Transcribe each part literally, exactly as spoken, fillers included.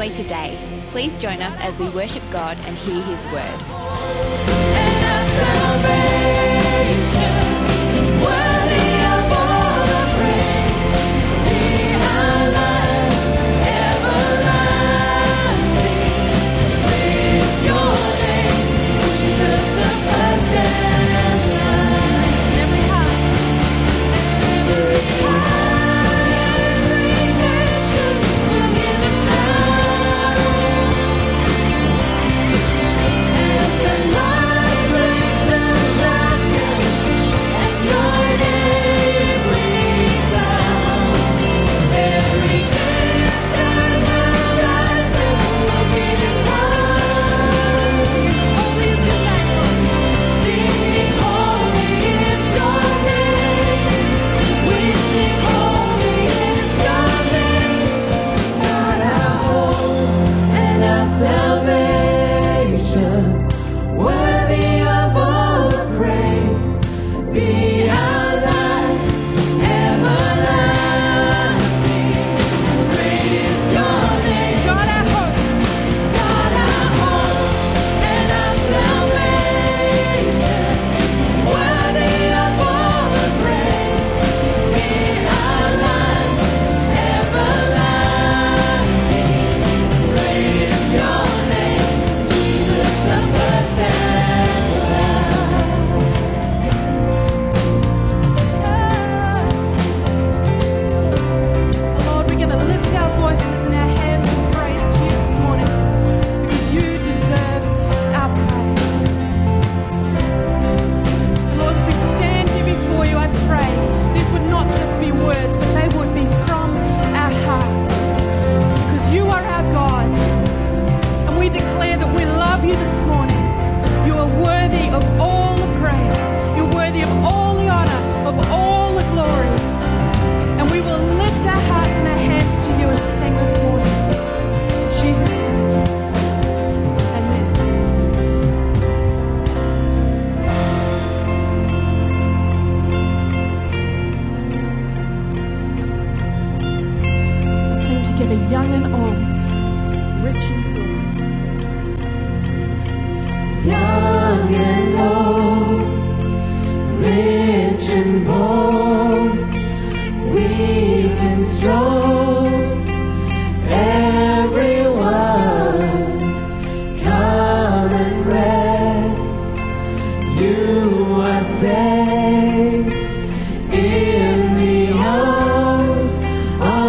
Crossway today. Please join us as we worship God and hear His word. And our salvation, worthy of all our praise, be our life everlasting. Praise your name, Jesus, the first and last. Every heart, every heart, every nation will give a sound as the light breaks the darkness and your name rings out. Every distant horizon will give its heart. Holy is your name, sing holy is your name. We sing holy is your name. God our hope and our salvation, worthy of all the praise, be our life everlasting. Praise your name. God our hope, God our hope and our salvation, worthy of all the praise, be our life everlasting. Praise your name, Jesus, the first and last. Lord, we're going to lift our voices and our hands in praise to you this morning because you deserve our praise. Lord, as we stand here before you, I pray these would not just be words, but they would be from our hearts because you are our God. And we declare that we love you this morning. You are worthy of all the praise. You're worthy of all the honor, of all the glory. And we will lift our hearts and our hands to you and sing this morning. In Jesus' name. Amen. Let's sing together, young and old, rich and poor. Young and old, rich and bold, weak and strong, everyone, come and rest. You are safe in the arms of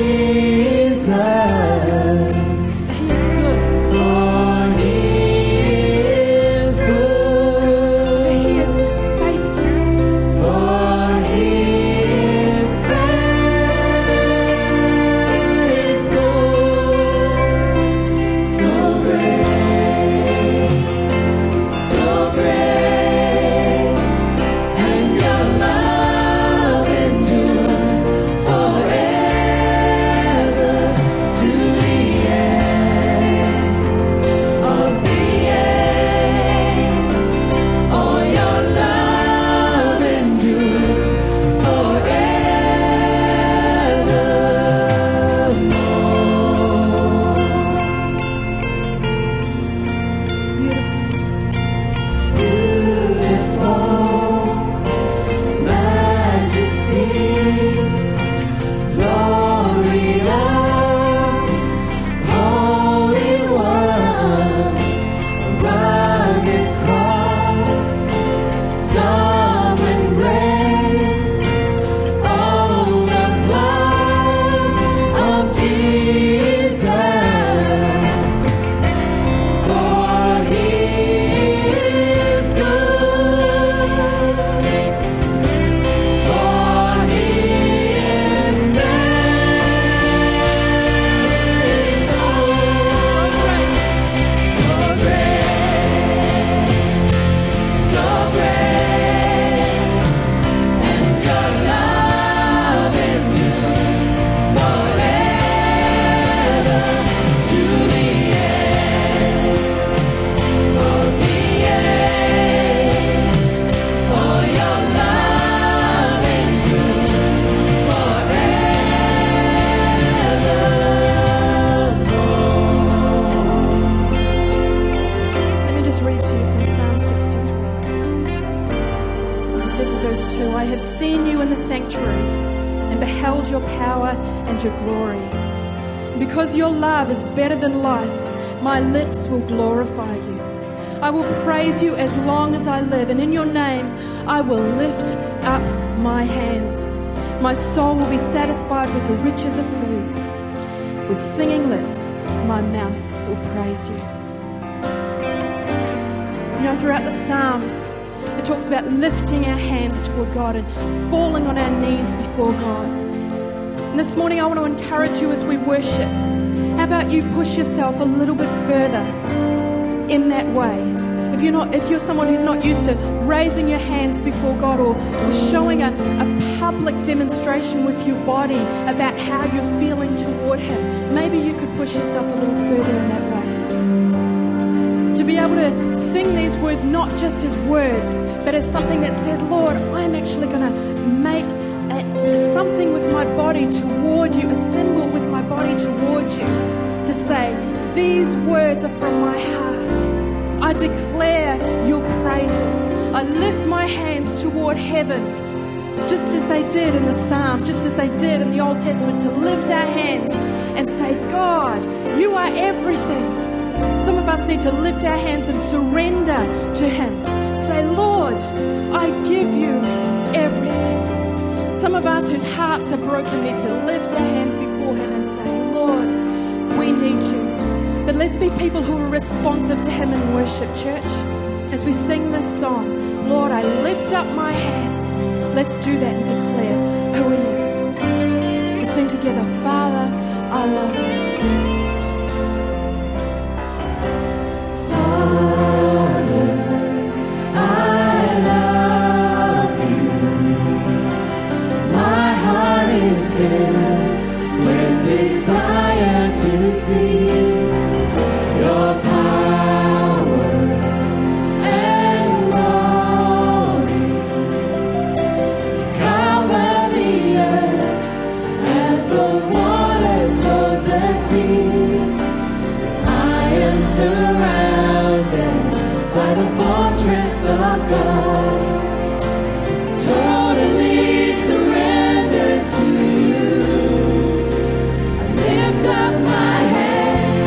Jesus. He's good. For he is good. For he is faithful. For he is faithful. seen you in the sanctuary and beheld your power and your glory. Because your love is better than life, my lips will glorify you. I will praise you as long as I live, and in your name I will lift up my hands. My soul will be satisfied with the riches of foods. With singing lips, my mouth will praise you. You know, throughout the Psalms, it talks about lifting our hands toward God and falling on our knees before God. And this morning I want to encourage you as we worship. How about you push yourself a little bit further in that way? If you're not, if you're someone who's not used to raising your hands before God, or, or showing a, a public demonstration with your body about how you're feeling toward Him, maybe you could push yourself a little further in that way. To be able to sing these words not just as words, but as something that says, Lord, I'm actually going to make a, something with my body toward you, a symbol with my body toward you, to say, these words are from my heart. I declare your praises. I lift my hands toward heaven, just as they did in the Psalms, just as they did in the Old Testament, to lift our hands and say, God, you are everything. Some of us need to lift our hands and surrender to Him. Say, Lord, I give you everything. Some of us whose hearts are broken need to lift our hands before Him and say, Lord, we need you. But let's be people who are responsive to Him in worship, church. As we sing this song, Lord, I lift up my hands. Let's do that and declare who He is. Let's sing together, Father, I love you. Desire to see your power and glory cover the earth as the waters clothe the sea. I am surrounded by the fortress of God, totally surrendered to you. Lift up my hands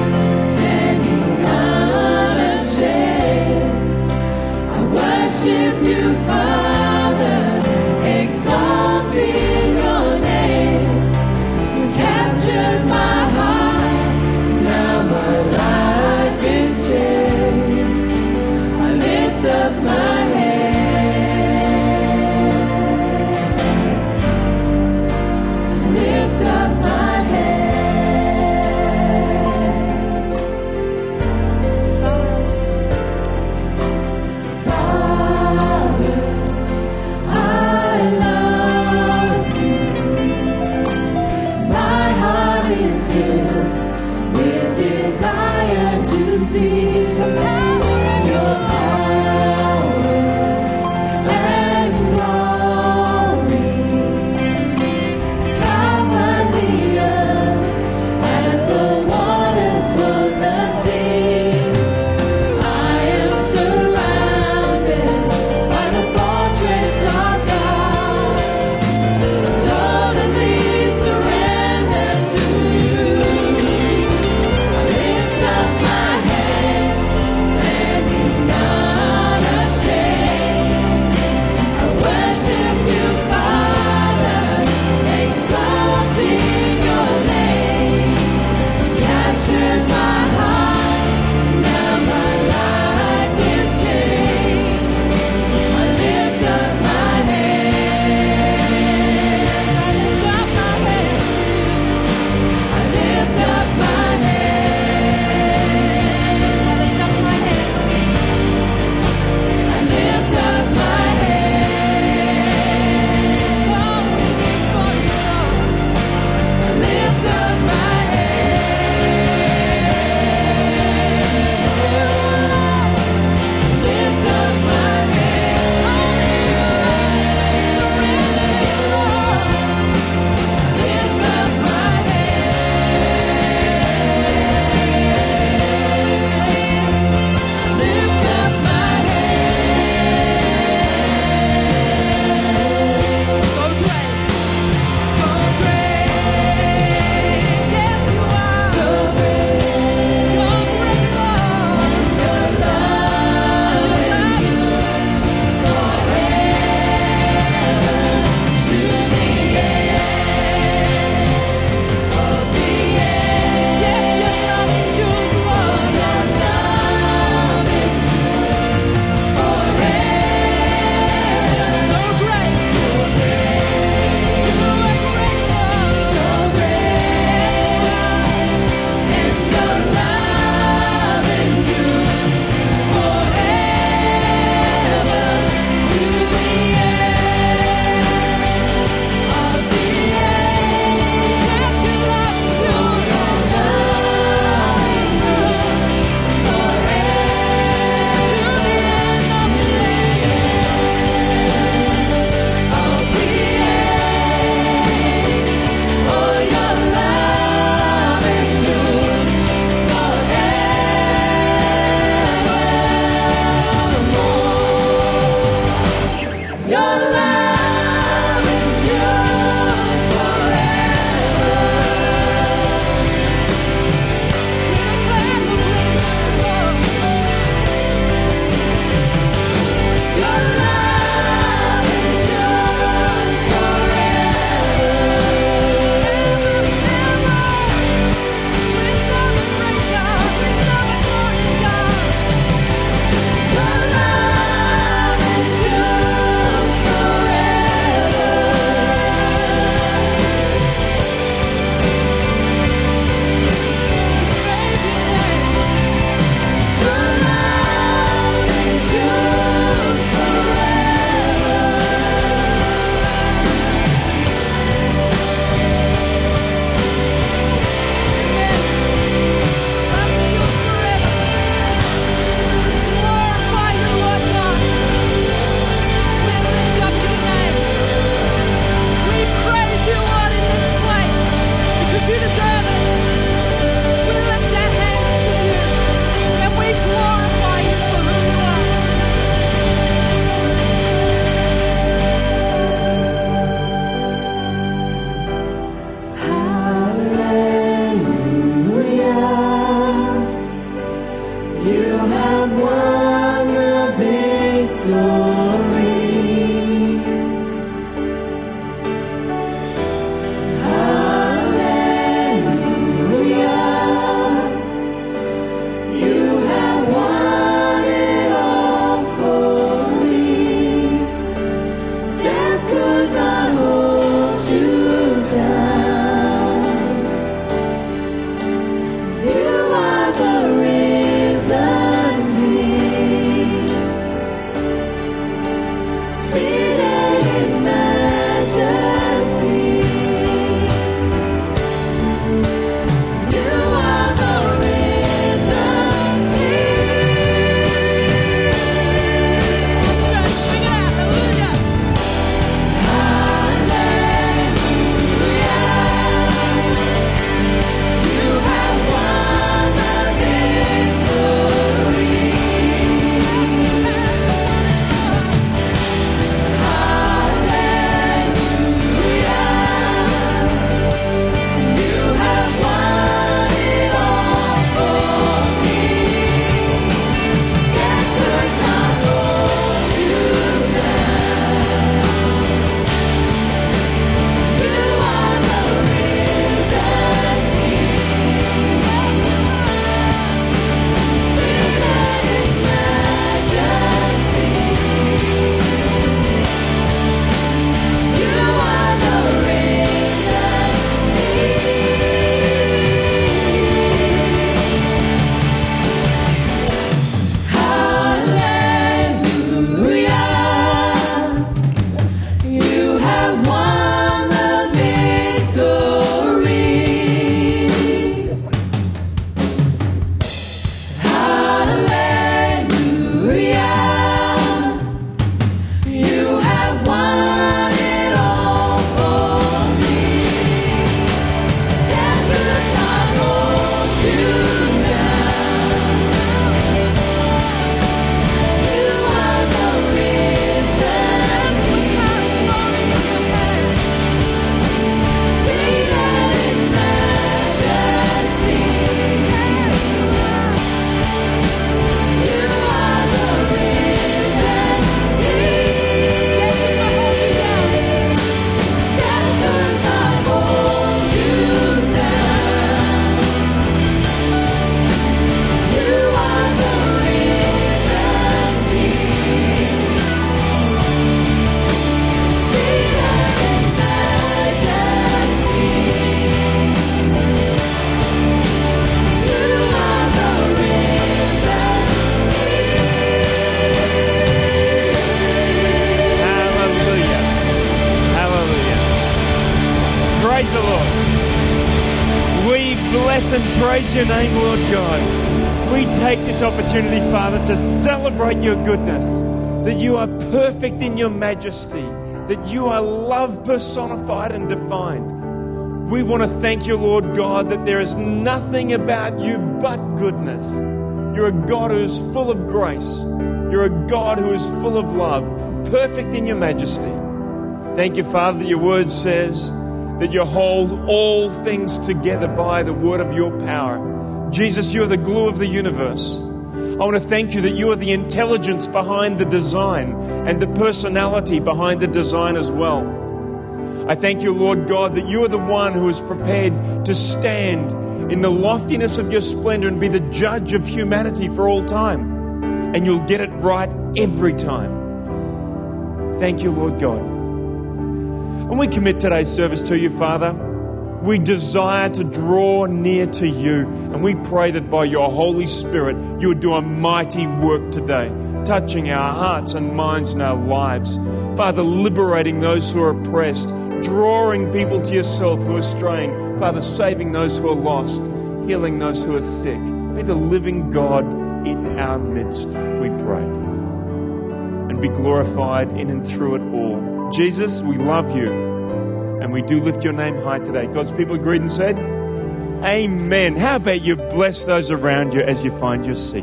Praise the Lord. We bless and praise your name, Lord God. We take this opportunity, Father, to celebrate your goodness, that you are perfect in your majesty, that you are love personified and defined. We want to thank you, Lord God, that there is nothing about you but goodness. You're a God who is full of grace. You're a God who is full of love, perfect in your majesty. Thank you, Father, that your word says that you hold all things together by the word of your power. Jesus, you are the glue of the universe. I want to thank you that you are the intelligence behind the design and the personality behind the design as well. I thank you, Lord God, that you are the one who is prepared to stand in the loftiness of your splendor and be the judge of humanity for all time. And you'll get it right every time. Thank you, Lord God. And we commit today's service to you, Father. We desire to draw near to you, and we pray that by your Holy Spirit, you would do a mighty work today, touching our hearts and minds and our lives. Father, liberating those who are oppressed, drawing people to yourself who are straying. Father, saving those who are lost, healing those who are sick. Be the living God in our midst, we pray. And be glorified in and through it all. Jesus, we love you. And we do lift your name high today. God's people agreed and said, Amen. How about you bless those around you as you find your seat?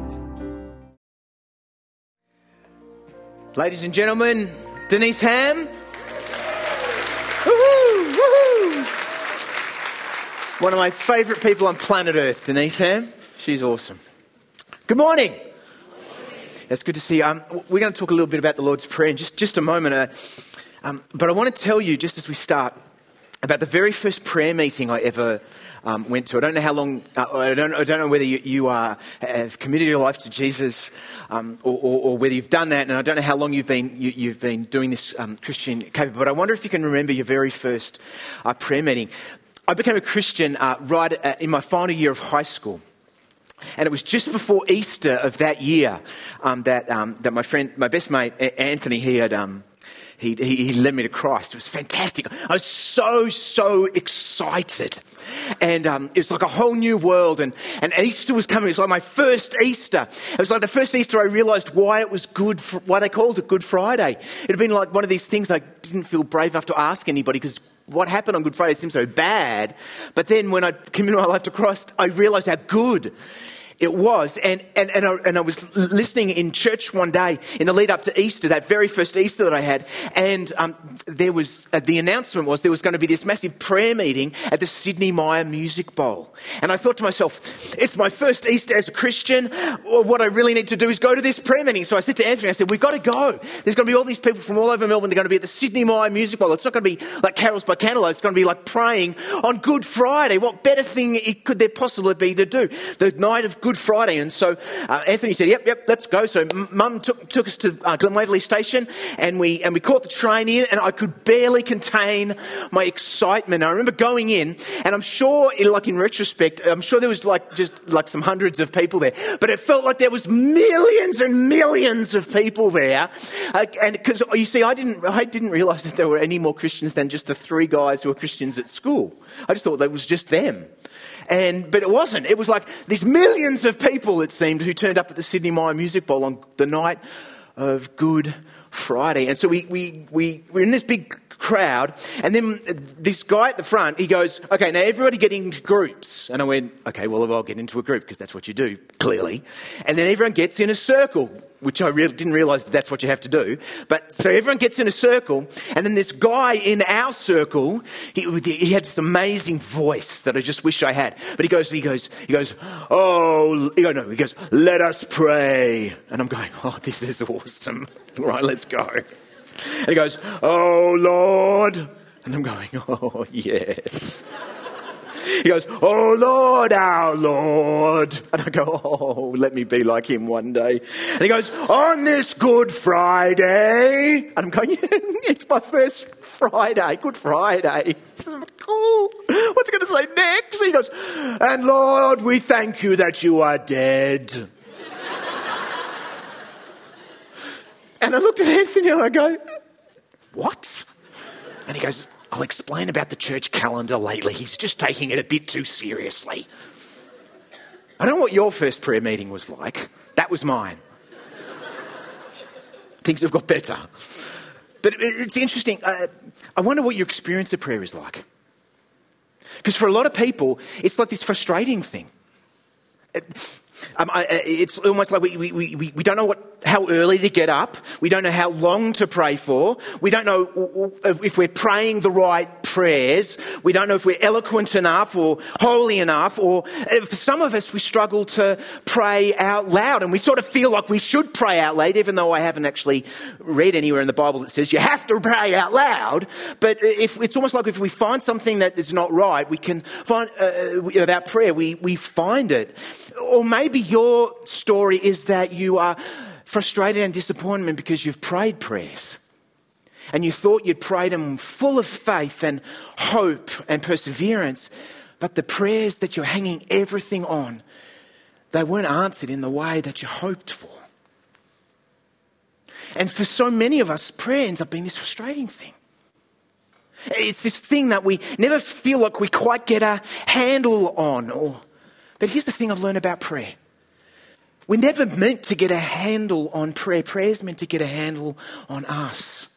Ladies and gentlemen, Denise Ham. Woohoo, woohoo. One of my favourite people on planet Earth, Denise Ham. She's awesome. Good morning. Good morning. It's good to see you. Um, we're going to talk a little bit about the Lord's Prayer in just, just a moment. Uh, um, but I want to tell you, just as we start, about the very first prayer meeting I ever um, went to. I don't know how long, uh, I, don't, I don't know whether you, you are, have committed your life to Jesus um, or, or, or whether you've done that, and I don't know how long you've been you, you've been doing this um, Christian caper, but I wonder if you can remember your very first uh, prayer meeting. I became a Christian uh, right uh, in my final year of high school. And it was just before Easter of that year um, that um, that my friend, my best mate Anthony, he had um, he, he he led me to Christ. It was fantastic. I was so so excited, and um, it was like a whole new world. And, and Easter was coming. It was like my first Easter. It was like the first Easter I realised why it was good, for, why they called it Good Friday. It had been like one of these things I didn't feel brave enough to ask anybody because what happened on Good Friday seemed so bad. But then when I committed my life to Christ, I realised how good it was. And, and, and, I, and I was listening in church one day in the lead up to Easter, that very first Easter that I had. And um, there was, uh, the announcement was there was going to be this massive prayer meeting at the Sydney Myer Music Bowl. And I thought to myself, it's my first Easter as a Christian. Or what I really need to do is go to this prayer meeting. So I said to Anthony, I said, we've got to go. There's going to be all these people from all over Melbourne. They're going to be at the Sydney Myer Music Bowl. It's not going to be like carols by candlelight. It's going to be like praying on Good Friday. What better thing it could there possibly be to do? The night of Good Friday. And so uh, Anthony said, yep, yep, let's go. So m- Mum took, took us to uh, Glen Waverley Station, and we and we caught the train in, and I could barely contain my excitement. I remember going in, and I'm sure, like in retrospect, I'm sure there was like just like some hundreds of people there, but it felt like there was millions and millions of people there. Uh, and because you see, I didn't, I didn't realise that there were any more Christians than just the three guys who were Christians at school. I just thought that was just them. And but it wasn't. It was like these millions of people, it seemed, who turned up at the Sydney Myer Music Bowl on the night of Good Friday. And so we we we we're in this big crowd, and then this guy at the front, he goes, okay, now everybody get into groups. And I went, okay, well, I'll get into a group because that's what you do, clearly. And then everyone gets in a circle, which I really didn't realise that that's what you have to do. But so everyone gets in a circle, and then this guy in our circle, he, he had this amazing voice that I just wish I had. But he goes, he goes, he goes, oh, he goes, no, he goes, let us pray. And I'm going, oh, this is awesome. Right, let's go. And he goes, oh, Lord. And I'm going, oh, yes. He goes, oh, Lord, our Lord. And I go, oh, let me be like him one day. And he goes, on this Good Friday. And I'm going, yeah, it's my first Friday, Good Friday. He says, cool. What's he going to say next? He goes, and Lord, we thank you that you are dead. And I looked at Anthony and I go, what? And he goes, I'll explain about the church calendar lately. He's just taking it a bit too seriously. I don't know what your first prayer meeting was like. That was mine. Things have got better. But it's interesting. Uh, I wonder what your experience of prayer is like. Because for a lot of people, it's like this frustrating thing. It, um, I, it's almost like we, we, we, we don't know what, how early to get up. We don't know how long to pray for. We don't know if we're praying the right prayers. We don't know if we're eloquent enough or holy enough. Or for some of us, we struggle to pray out loud. And we sort of feel like we should pray out loud, even though I haven't actually read anywhere in the Bible that says you have to pray out loud. But if it's almost like if we find something that is not right, we can find uh, about prayer, we, we find it. Or maybe your story is that you are frustrated and disappointed because you've prayed prayers and you thought you'd prayed them full of faith and hope and perseverance, but the prayers that you're hanging everything on, they weren't answered in the way that you hoped for. And for so many of us, prayer ends up being this frustrating thing. It's this thing that we never feel like we quite get a handle on. Or, but here's the thing I've learned about prayer. We're never meant to get a handle on prayer. Prayer is meant to get a handle on us.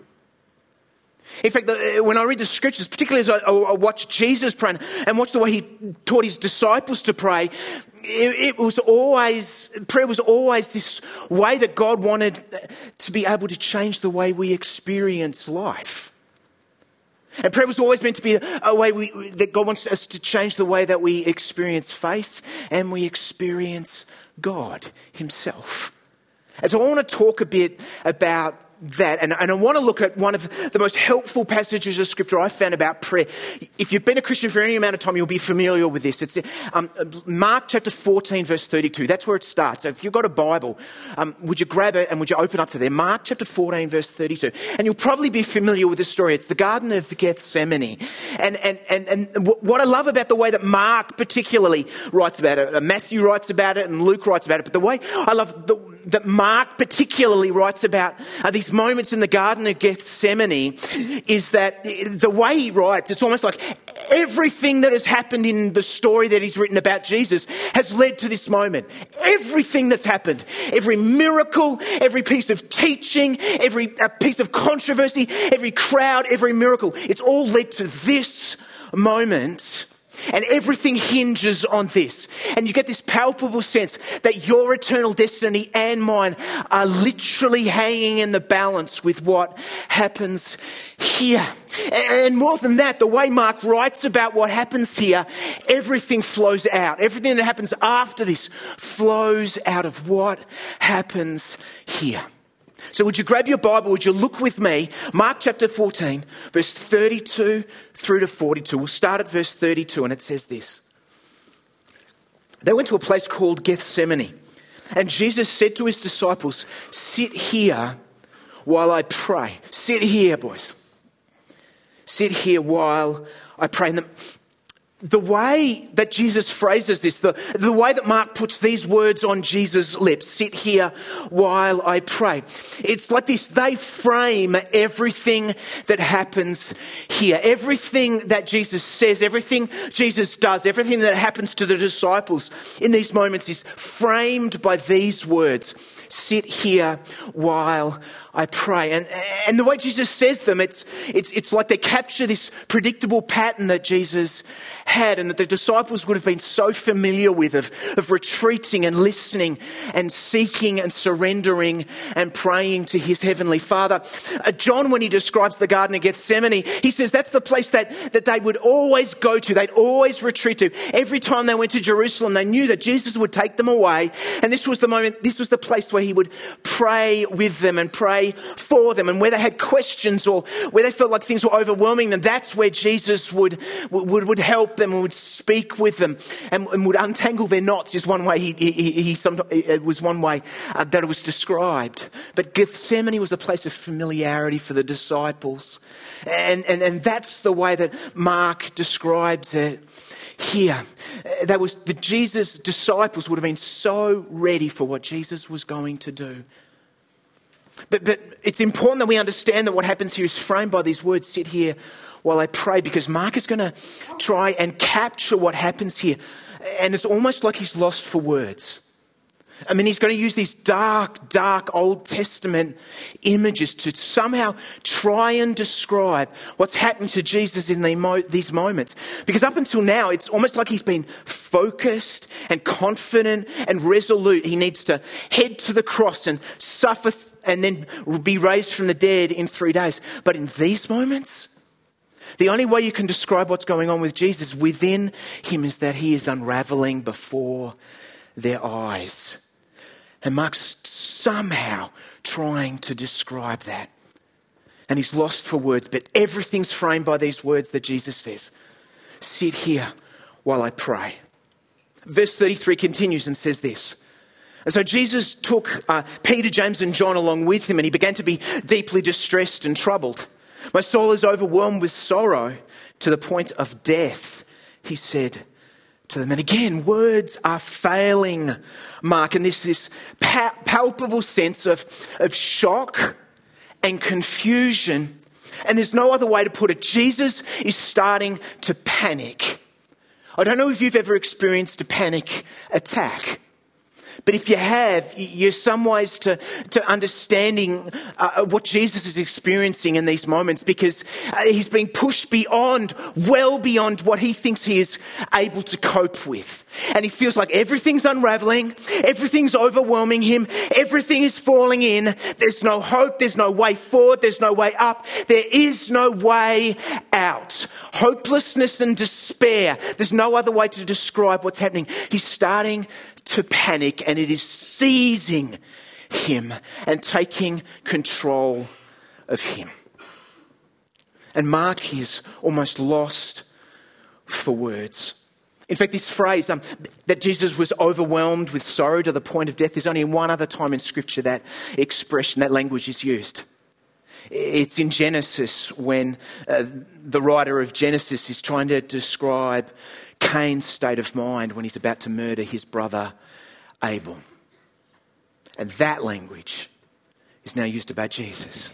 In fact, when I read the scriptures, particularly as I watch Jesus pray and watch the way he taught his disciples to pray, it was always, prayer was always this way that God wanted to be able to change the way we experience life. And prayer was always meant to be a way we, that God wants us to change the way that we experience faith and we experience God himself. And so I want to talk a bit about that. And, and I want to look at one of the most helpful passages of scripture I've found about prayer. If you've been a Christian for any amount of time, you'll be familiar with this. It's um, Mark chapter fourteen, verse thirty-two. That's where it starts. So if you've got a Bible, um, would you grab it and would you open up to there? Mark chapter fourteen, verse thirty-two. And you'll probably be familiar with this story. It's the Garden of Gethsemane. And, and, and, and what I love about the way that Mark particularly writes about it, Matthew writes about it and Luke writes about it, but the way I love the, that Mark particularly writes about uh, these moments in the Garden of Gethsemane is that the way he writes, it's almost like everything that has happened in the story that he's written about Jesus has led to this moment. Everything that's happened, every miracle, every piece of teaching, every uh, piece of controversy, every crowd, every miracle, it's all led to this moment. And everything hinges on this. And you get this palpable sense that your eternal destiny and mine are literally hanging in the balance with what happens here. And more than that, the way Mark writes about what happens here, everything flows out. Everything that happens after this flows out of what happens here. So would you grab your Bible, would you look with me, Mark chapter fourteen, verse thirty-two through to forty-two. We'll start at verse thirty-two and it says this. They went to a place called Gethsemane and Jesus said to his disciples, sit here while I pray. Sit here, boys. Sit here while I pray. And the, the way that Jesus phrases this, the, the way that Mark puts these words on Jesus' lips, sit here while I pray. It's like this, they frame everything that happens here. Everything that Jesus says, everything Jesus does, everything that happens to the disciples in these moments is framed by these words. Sit here while I pray. And, and the way Jesus says them, it's, it's, it's like they capture this predictable pattern that Jesus had and that the disciples would have been so familiar with of, of retreating and listening and seeking and surrendering and praying to his heavenly Father. Uh, John, when he describes the Garden of Gethsemane, he says that's the place that, that they would always go to. They'd always retreat to. Every time they went to Jerusalem, they knew that Jesus would take them away. And this was the moment, this was the place where he would pray with them and pray for them. And where they had questions or where they felt like things were overwhelming them, that's where Jesus would, would, would help them and would speak with them and, and would untangle their knots. Is one way he, he, he, he sometimes, it was one way uh, that it was described. But Gethsemane was a place of familiarity for the disciples. And, and, and that's the way that Mark describes it here. That was the Jesus disciples would have been so ready for what Jesus was going to do. But, but it's important that we understand that what happens here is framed by these words, sit here while I pray, because Mark is going to try and capture what happens here. And it's almost like he's lost for words. I mean, he's going to use these dark, dark Old Testament images to somehow try and describe what's happened to Jesus in these moments. Because up until now, it's almost like he's been focused and confident and resolute. He needs to head to the cross and suffer and then be raised from the dead in three days. But in these moments, the only way you can describe what's going on with Jesus within him is that he is unraveling before their eyes. And Mark's somehow trying to describe that. And he's lost for words, but everything's framed by these words that Jesus says. Sit here while I pray. Verse thirty-three continues and says this. And so Jesus took uh, Peter, James and John along with him, and he began to be deeply distressed and troubled. My soul is overwhelmed with sorrow to the point of death, he said to them. And again, words are failing Mark, and this this pa- palpable sense of, of shock and confusion. And there's no other way to put it. Jesus is starting to panic. I don't know if you've ever experienced a panic attack. But if you have, you're some ways to, to understanding uh, what Jesus is experiencing in these moments, because uh, he's being pushed beyond, well beyond what he thinks he is able to cope with. And he feels like everything's unraveling, everything's overwhelming him, everything is falling in. There's no hope, there's no way forward, there's no way up, there is no way out. Hopelessness and despair. There's no other way to describe what's happening. He's starting to panic, and it is seizing him and taking control of him. And Mark is almost lost for words. In fact, this phrase um, that Jesus was overwhelmed with sorrow to the point of death, there's only one other time in Scripture that expression, that language is used. It's in Genesis, when uh, the writer of Genesis is trying to describe Cain's state of mind when he's about to murder his brother Abel. And that language is now used about Jesus.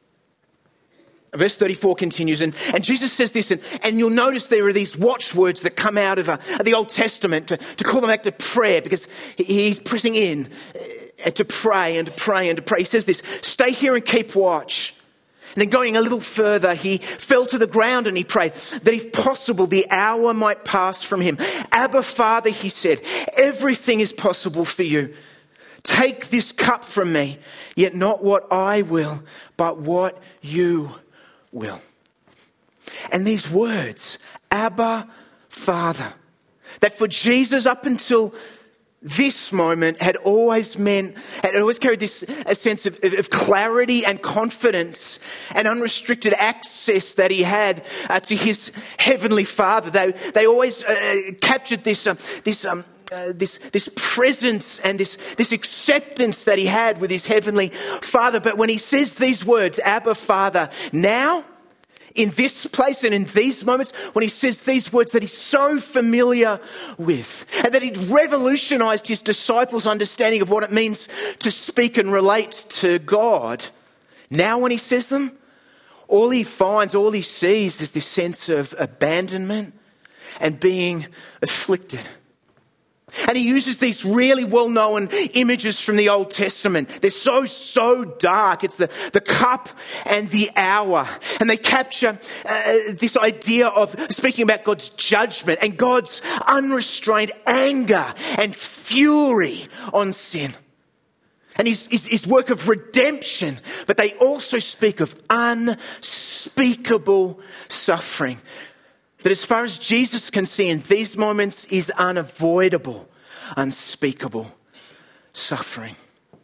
Verse thirty-four continues, and, and Jesus says this, and, and you'll notice there are these watchwords that come out of uh, the Old Testament to, to call them back to prayer, because he, he's pressing in uh, to pray and to pray and to pray. He says this, stay here and keep watch. And then going a little further, he fell to the ground and he prayed that if possible, the hour might pass from him. Abba, Father, he said, everything is possible for you. Take this cup from me, yet not what I will, but what you will. And these words, Abba, Father, that for Jesus up until this moment had always meant, had always carried this a sense of, of clarity and confidence and unrestricted access that he had uh, to his heavenly Father. They they always uh, captured this um, this um, uh, this this presence and this this acceptance that he had with his heavenly Father. But when he says these words, Abba, Father, now, in this place and in these moments, when he says these words that he's so familiar with, and that he'd revolutionized his disciples' understanding of what it means to speak and relate to God, now when he says them, all he finds, all he sees is this sense of abandonment and being afflicted. And he uses these really well-known images from the Old Testament. They're so, so dark. It's the, the cup and the hour. And they capture uh, this idea of speaking about God's judgment and God's unrestrained anger and fury on sin. And his, his, his work of redemption. But they also speak of unspeakable suffering. That as far as Jesus can see in these moments is unavoidable, unspeakable suffering.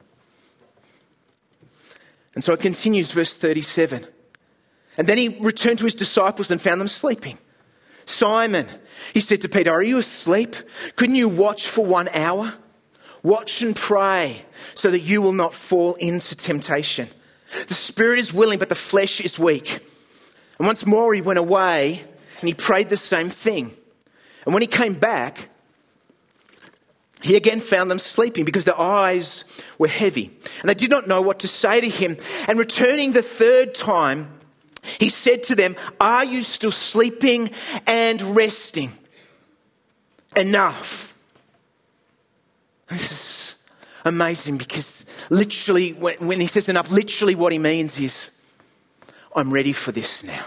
And so it continues, verse thirty-seven. And then he returned to his disciples and found them sleeping. Simon, he said to Peter, are you asleep? Couldn't you watch for one hour? Watch and pray so that you will not fall into temptation. The spirit is willing, but the flesh is weak. And once more he went away and he prayed the same thing. And when he came back, he again found them sleeping because their eyes were heavy. And they did not know what to say to him. And returning the third time, He said to them, "Are you still sleeping and resting? Enough." This is amazing because literally, when, when he says enough, literally what he means is, I'm ready for this now.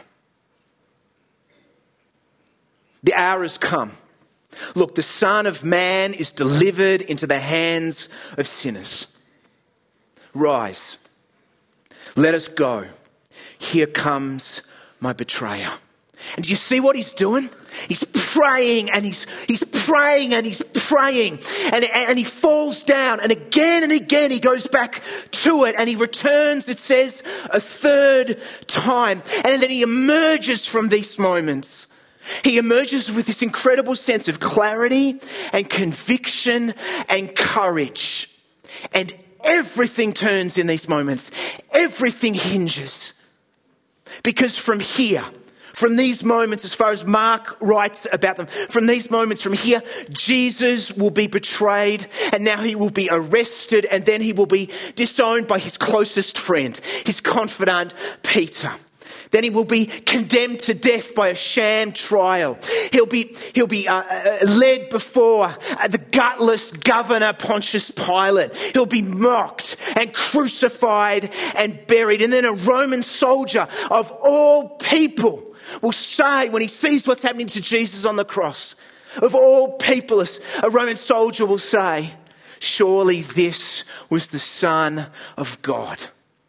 The hour has come. Look, the Son of Man is delivered into the hands of sinners. Rise, let us go. Here comes my betrayer. And do you see what he's doing? He's praying and he's he's praying and he's praying. And, and he falls down and again and again he goes back to it and he returns, it says, a third time. And then he emerges from these moments. He emerges with this incredible sense of clarity and conviction and courage. And everything turns in these moments. Everything hinges. Because from here, from these moments, as far as Mark writes about them, from these moments from here, Jesus will be betrayed and now he will be arrested and then he will be disowned by his closest friend, his confidant, Peter. Then he will be condemned to death by a sham trial. He'll be, he'll be uh, uh, led before uh, the gutless governor Pontius Pilate. He'll be mocked and crucified and buried. And then a Roman soldier of all people will say, when he sees what's happening to Jesus on the cross, of all people, a Roman soldier will say, surely this was the Son of God.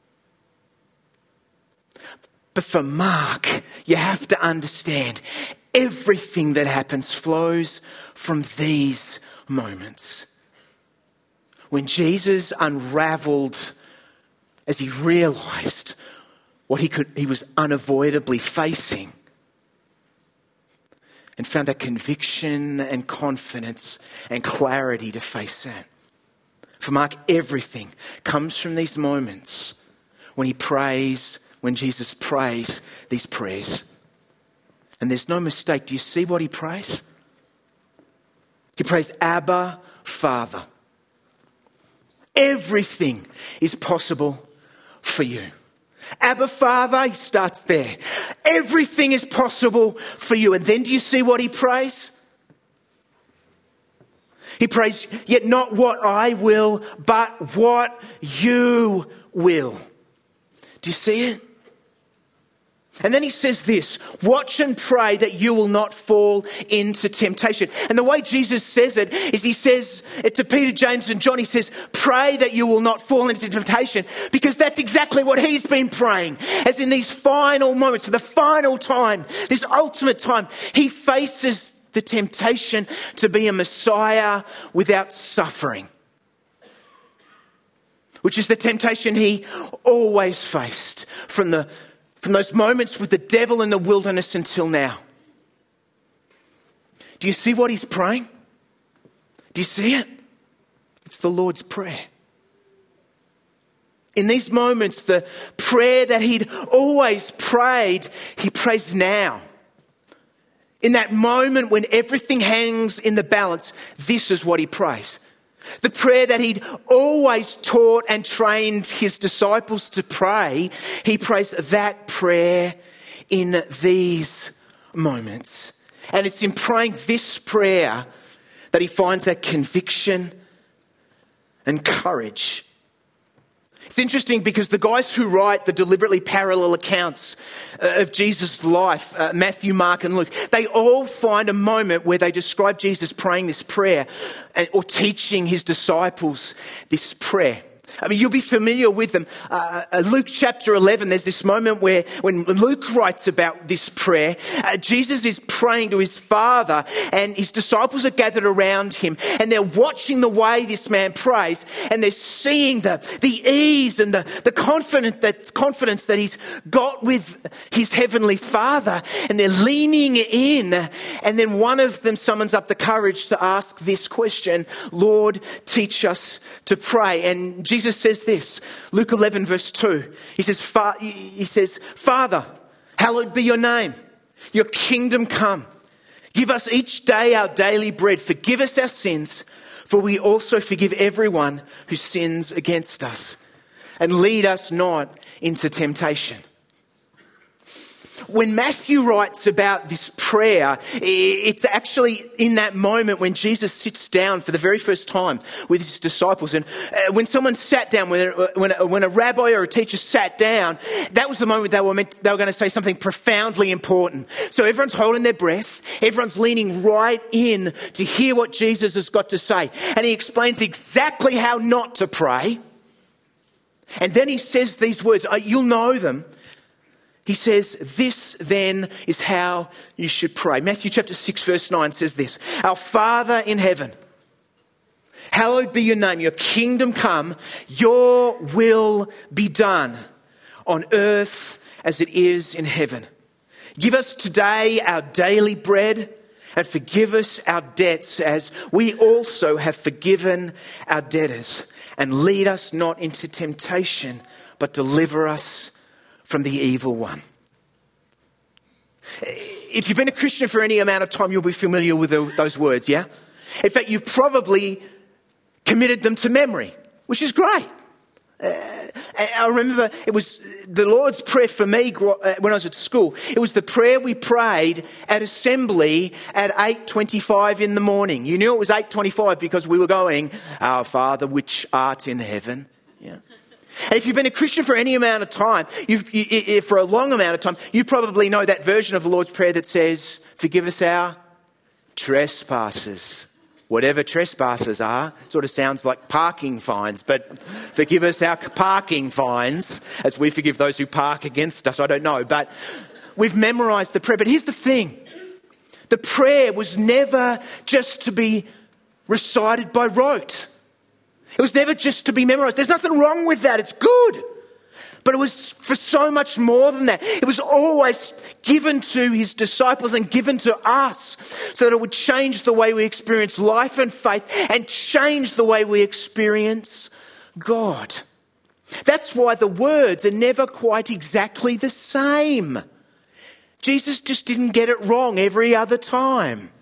But for Mark, you have to understand, everything that happens flows from these moments. When Jesus unraveled as he realised what he could, he was unavoidably facing, and found that conviction and confidence and clarity to face that. For Mark, everything comes from these moments when he prays, when Jesus prays these prayers. And there's no mistake. Do you see what he prays? He prays, Abba, Father. Everything is possible for you. Abba, Father, he starts there. Everything is possible for you. And then do you see what he prays? He prays, yet not what I will, but what you will. Do you see it? And then he says this, watch and pray that you will not fall into temptation. And the way Jesus says it is he says it to Peter, James and John. He says, pray that you will not fall into temptation, because that's exactly what he's been praying. As in these final moments, for the final time, this ultimate time, he faces the temptation to be a Messiah without suffering, which is the temptation he always faced from the From those moments with the devil in the wilderness until now. Do you see what he's praying? Do you see it? It's the Lord's Prayer. In these moments, the prayer that he'd always prayed, he prays now. In that moment when everything hangs in the balance, this is what he prays. The prayer that he'd always taught and trained his disciples to pray, he prays that prayer in these moments. And it's in praying this prayer that he finds that conviction and courage. It's interesting because the guys who write the deliberately parallel accounts of Jesus' life, uh, Matthew, Mark and Luke, they all find a moment where they describe Jesus praying this prayer or teaching his disciples this prayer. I mean, you'll be familiar with them. Uh, uh, Luke chapter eleven, there's this moment where when Luke writes about this prayer, uh, Jesus is praying to his Father and his disciples are gathered around him and they're watching the way this man prays and they're seeing the, the ease and the, the confidence that, confidence that he's got with his heavenly Father, and they're leaning in, and then one of them summons up the courage to ask this question, Lord, teach us to pray. And Jesus Jesus says this, Luke eleven verse two. He says, Fa- he says, Father, hallowed be your name. Your kingdom come. Give us each day our daily bread. Forgive us our sins, for we also forgive everyone who sins against us. And lead us not into temptation. when Matthew writes about this prayer, it's actually in that moment when Jesus sits down for the very first time with his disciples. And when someone sat down, when when a, when a rabbi or a teacher sat down, that was the moment they were meant, they were going to say something profoundly important. So everyone's holding their breath. Everyone's leaning right in to hear what Jesus has got to say. And he explains exactly how not to pray. And then he says these words, you'll know them. He says, this then is how you should pray. Matthew chapter six verse nine says this, our Father in heaven, hallowed be your name, your kingdom come, your will be done on earth as it is in heaven. Give us today our daily bread and forgive us our debts as we also have forgiven our debtors. And lead us not into temptation, but deliver us from the evil one. If you've been a Christian for any amount of time, you'll be familiar with the, those words, yeah? In fact, you've probably committed them to memory, which is great. Uh, I remember it was the Lord's Prayer for me when I was at school. It was the prayer we prayed at assembly at eight twenty-five in the morning. You knew it was eight twenty-five because we were going, Our Father which art in heaven. Yeah. And if you've been a Christian for any amount of time, you've, you, for a long amount of time, you probably know that version of the Lord's Prayer that says, forgive us our trespasses. Whatever trespasses are, sort of sounds like parking fines, but forgive us our parking fines as we forgive those who park against us. I don't know, but we've memorized the prayer. But here's the thing. The prayer was never just to be recited by rote. It was never just to be memorized. There's nothing wrong with that. It's good. But it was for so much more than that. It was always given to his disciples and given to us so that it would change the way we experience life and faith and change the way we experience God. That's why the words are never quite exactly the same. Jesus just didn't get it wrong every other time.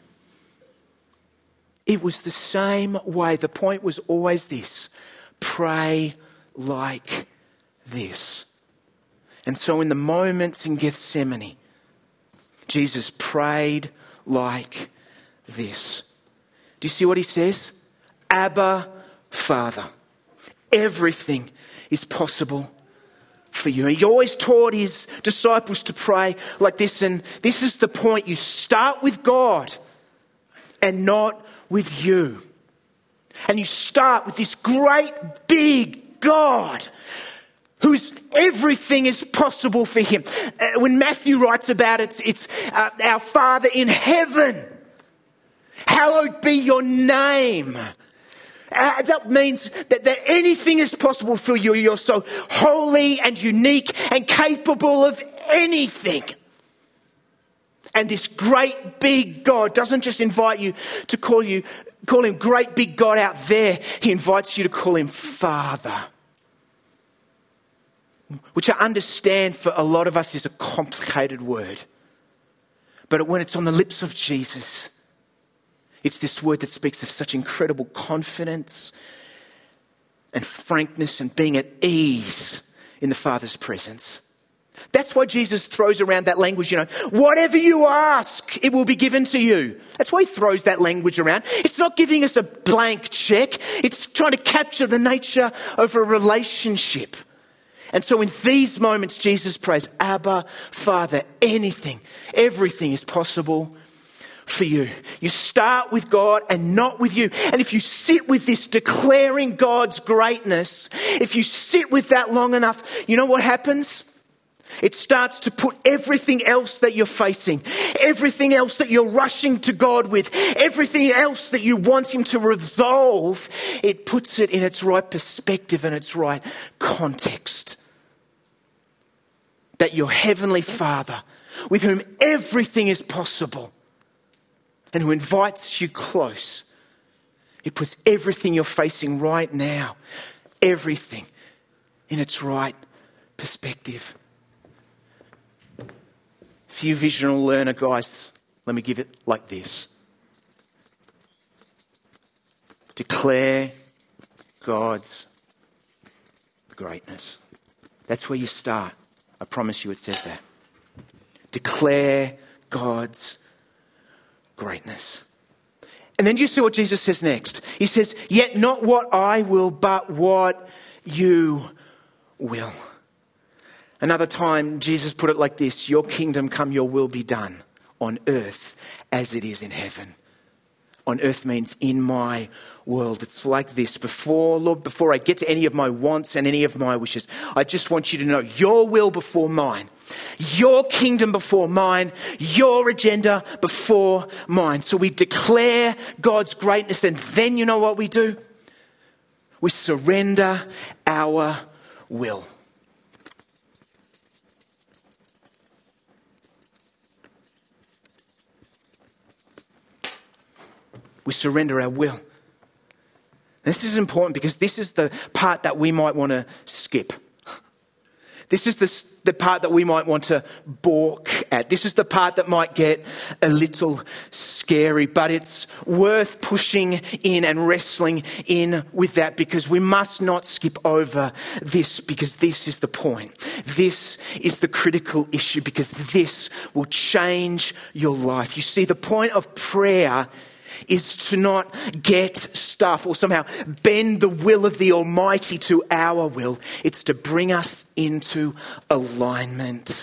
It was the same way. The point was always this: pray like this. And so in the moments in Gethsemane, Jesus prayed like this. Do you see what he says? Abba, Father, everything is possible for you. He always taught his disciples to pray like this, and this is the point. You start with God and not with you. And you start with this great big God whose everything is possible for him. Uh, when Matthew writes about it, it's uh, our Father in heaven. Hallowed be your name. Uh, that means that, that anything is possible for you. You're so holy and unique and capable of anything. And this great big God doesn't just invite you to call you, call him great big God out there. He invites you to call him Father. Which I understand for a lot of us is a complicated word. But when it's on the lips of Jesus, it's this word that speaks of such incredible confidence and frankness and being at ease in the Father's presence. That's why Jesus throws around that language, you know, whatever you ask, it will be given to you. That's why he throws that language around. It's not giving us a blank check. It's trying to capture the nature of a relationship. And so in these moments, Jesus prays, Abba, Father, anything, everything is possible for you. You start with God and not with you. And if you sit with this declaring God's greatness, if you sit with that long enough, you know what happens? It starts to put everything else that you're facing, everything else that you're rushing to God with, everything else that you want him to resolve, it puts it in its right perspective and its right context. That your heavenly Father, with whom everything is possible and who invites you close, it puts everything you're facing right now, everything in its right perspective. For you visional learner guys, let me give it like this. Declare God's greatness. That's where you start. I promise you it says that. Declare God's greatness. And then you see what Jesus says next. He says, yet not what I will, but what you will. Another time, Jesus put it like this: your kingdom come, your will be done on earth as it is in heaven. On earth means in my world. It's like this. Before, Lord, before I get to any of my wants and any of my wishes, I just want you to know your will before mine. Your kingdom before mine. Your agenda before mine. So we declare God's greatness, and then you know what we do? We surrender our will. We surrender our will. This is important because this is the part that we might want to skip. This is the, the part that we might want to balk at. This is the part that might get a little scary, but it's worth pushing in and wrestling in with that, because we must not skip over this, because this is the point. This is the critical issue, because this will change your life. You see, the point of prayer is to not get stuff or somehow bend the will of the Almighty to our will. It's to bring us into alignment.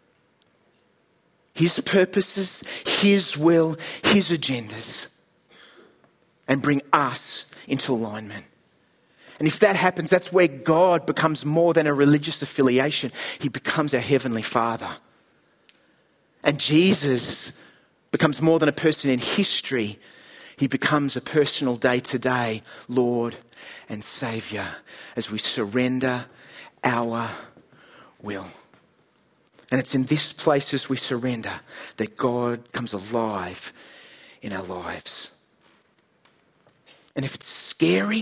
His purposes, His will, His agendas, and bring us into alignment. And if that happens, that's where God becomes more than a religious affiliation. He becomes our Heavenly Father. And Jesus becomes more than a person in history. He becomes a personal day-to-day Lord and Saviour as we surrender our will. And it's in this place, as we surrender, that God comes alive in our lives. And if it's scary,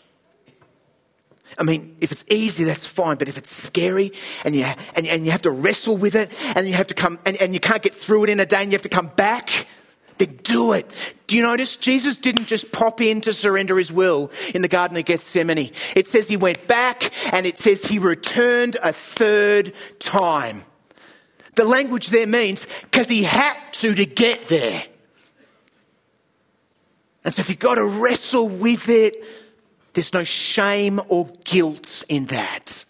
I mean, if it's easy, that's fine. But if it's scary and you and, and you have to wrestle with it, and you have to come and, and you can't get through it in a day, and you have to come back, then do it. Do you notice Jesus didn't just pop in to surrender his will in the Garden of Gethsemane? It says he went back, and it says he returned a third time. The language there means because he had to to get there. And so if you've got to wrestle with it, there's no shame or guilt in that.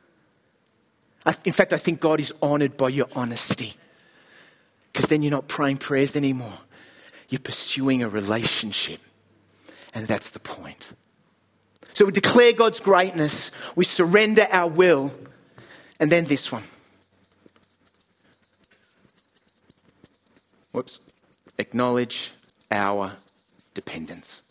In fact, I think God is honoured by your honesty, because then you're not praying prayers anymore. You're pursuing a relationship. And that's the point. So we declare God's greatness. We surrender our will. And then this one. Whoops. Acknowledge our dependence.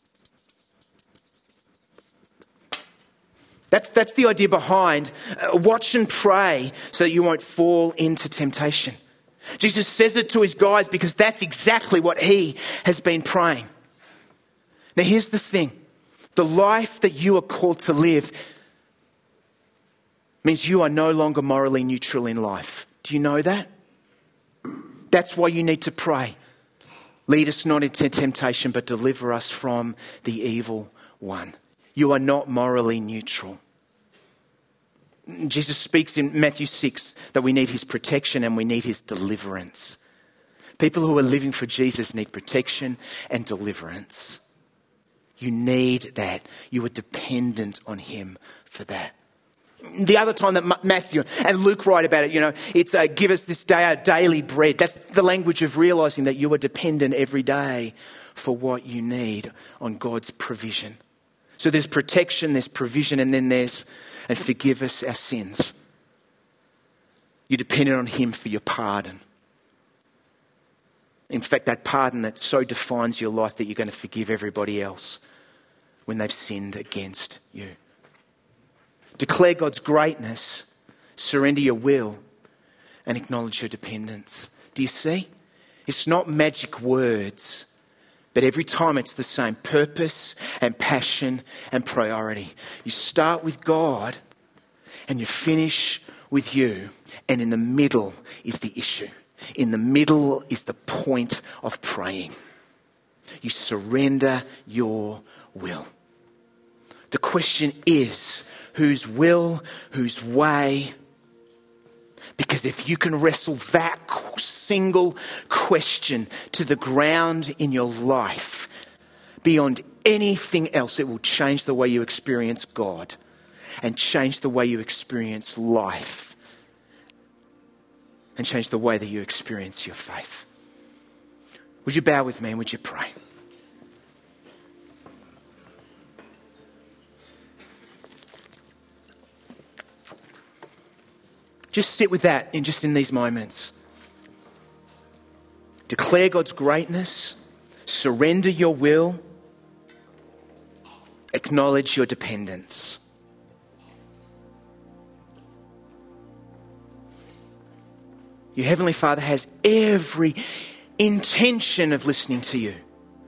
That's, that's the idea behind uh, watch and pray so that you won't fall into temptation. Jesus says it to his guys because that's exactly what he has been praying. Now here's the thing. The life that you are called to live means you are no longer morally neutral in life. Do you know that? That's why you need to pray. Lead us not into temptation, but deliver us from the evil one. You are not morally neutral. Jesus speaks in Matthew six that we need his protection and we need his deliverance. People who are living for Jesus need protection and deliverance. You need that. You are dependent on him for that. The other time that Matthew and Luke write about it, you know, it's uh, give us this day our daily bread. That's the language of realising that you are dependent every day for what you need on God's provision. So there's protection, there's provision, and then there's, and forgive us our sins. You're dependent on him for your pardon. In fact, that pardon that so defines your life that you're going to forgive everybody else when they've sinned against you. Declare God's greatness, surrender your will, and acknowledge your dependence. Do you see? It's not magic words. But every time it's the same purpose and passion and priority. You start with God and you finish with you. And in the middle is the issue. In the middle is the point of praying. You surrender your will. The question is, whose will, whose way Because if you can wrestle that single question to the ground in your life, beyond anything else, it will change the way you experience God and change the way you experience life and change the way that you experience your faith. Would you bow with me and would you pray? Just sit with that in just in these moments. Declare God's greatness. Surrender your will. Acknowledge your dependence. Your Heavenly Father has every intention of listening to you.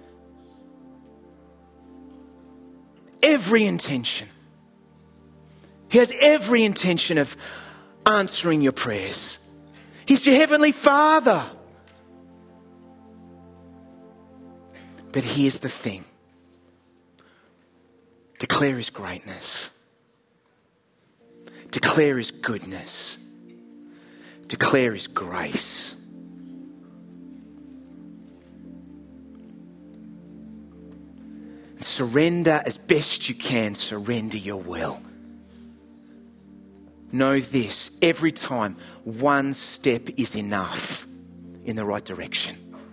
Every intention. He has every intention of answering your prayers. He's your Heavenly Father. But here's the thing. Declare His greatness. Declare His goodness. Declare His grace. Surrender as best you can. Surrender your will. Know this, every time one step is enough in the right direction.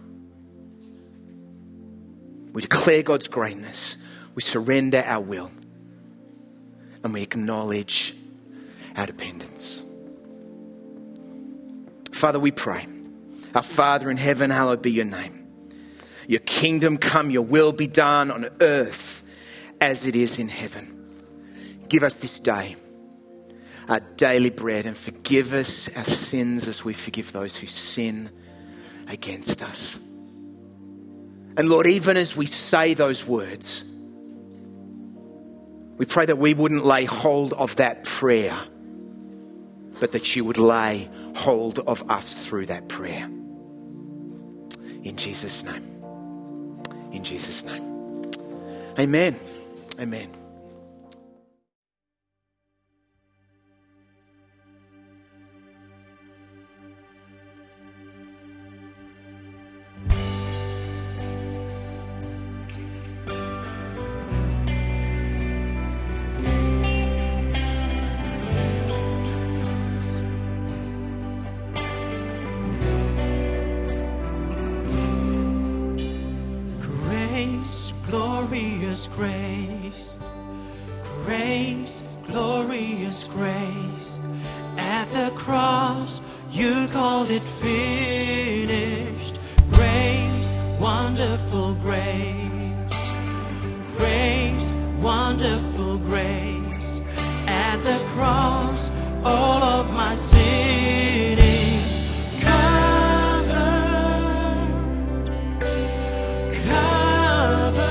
We declare God's greatness. We surrender our will. And we acknowledge our dependence. Father, we pray. Our Father in heaven, hallowed be your name. Your kingdom come, your will be done on earth as it is in heaven. Give us this day our daily bread and forgive us our sins as we forgive those who sin against us. And Lord, even as we say those words, we pray that we wouldn't lay hold of that prayer, but that you would lay hold of us through that prayer. In Jesus' name. In Jesus' name. Amen. Amen. Grace, grace, glorious grace. At the cross, you called it finished. Grace, wonderful grace. Grace, wonderful grace. At the cross, all of my sin is covered. Covered.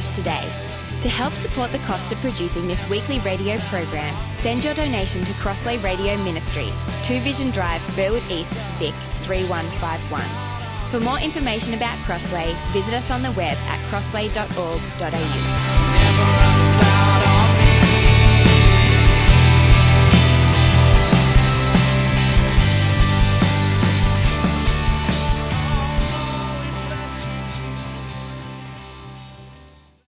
us today. To help support the cost of producing this weekly radio program, send your donation to Crossway Radio Ministry, two Vision Drive, Burwood East, Vic three one five one. For more information about Crossway, visit us on the web at crossway dot org dot a u.